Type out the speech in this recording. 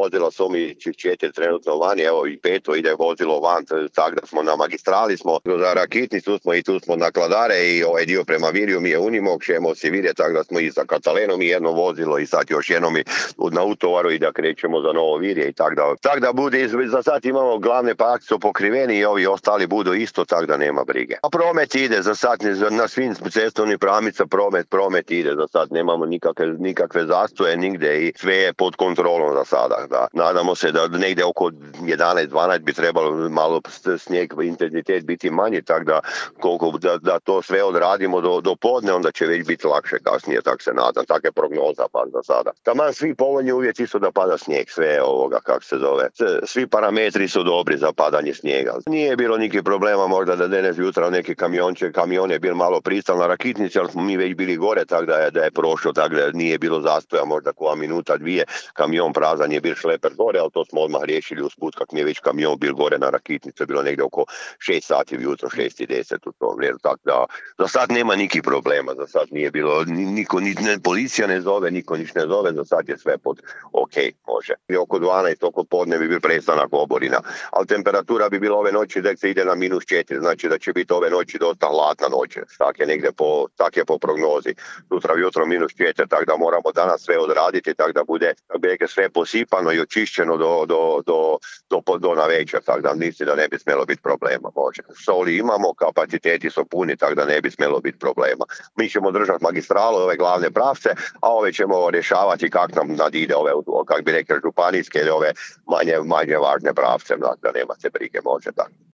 vozila su mi 4 trenutno vani, evo i 5 ide vozilo van, tako da smo na magistrali smo, za Rakitnicu smo i tu smo na Kladare i ovaj dio prema Virju mi je Unimog, ćemo si vidjeti, tako da smo i za Katalenom i jedno vozilo i sad još jedno mi na utovaru i da krećemo za Novo Virje i tako da. Tako da bude, za sad imamo glavne park su pokriveni i ovi ostali budu isto, tako da nema brige. A promet ide za sad, na svim cestovnim pravnica promet ide za sad, nemamo nikakve zastoje nigde i sve je pod kontrolom za sada. Da. Nadamo se da negdje oko 11-12 bi trebalo malo snijeg intenzitet biti manji, tako da koliko da to sve odradimo do podne, onda će već biti lakše kasnije, tako se nadam, tako je prognoza pa za sada. Taman svi povoljni uvjeti su da pada snijeg, sve ovoga, kako se zove. Svi parametri su dobri za padanje snijega. Nije bilo nikih problema možda da danas jutra neki kamion je bil malo pristal na Rakitnici, ali smo mi već bili gore, tako da je prošlo, tako da nije bilo zastoja, možda koja minuta, dvije, kamion prazan je bil šleper gore, ali to smo odmah riješili usput, kak mi je već kamion bil gore na Rakitnici, bilo negdje oko 6 sati jutro, 6:10 u tom mjeru, tako da za sad nema nikih problema, za sad nije bilo, policija ne zove, niko niš ne zove, za sad je sve pod ok, može. I oko 12, oko podne bi bil prestanak oborina, ali temperatura bi bila ove noći da se ide na -4, znači da će biti ove noći dosta hladna noć, tak je po prognozi. Sutra jutro -4, tako da moramo danas sve odraditi, tako da bude sve posipano i očišćeno do na večer, tako da mislim da ne bi smjelo biti problema. Može. Soli imamo, kapaciteti su puni, tako da ne bi smjelo biti problema. Mi ćemo držati magistralu, ove glavne pravce, a ove ćemo rješavati kak nam nadide ove, kak bi rekli, županijske ili ove manje važne pravce, da nema se brige, može tako.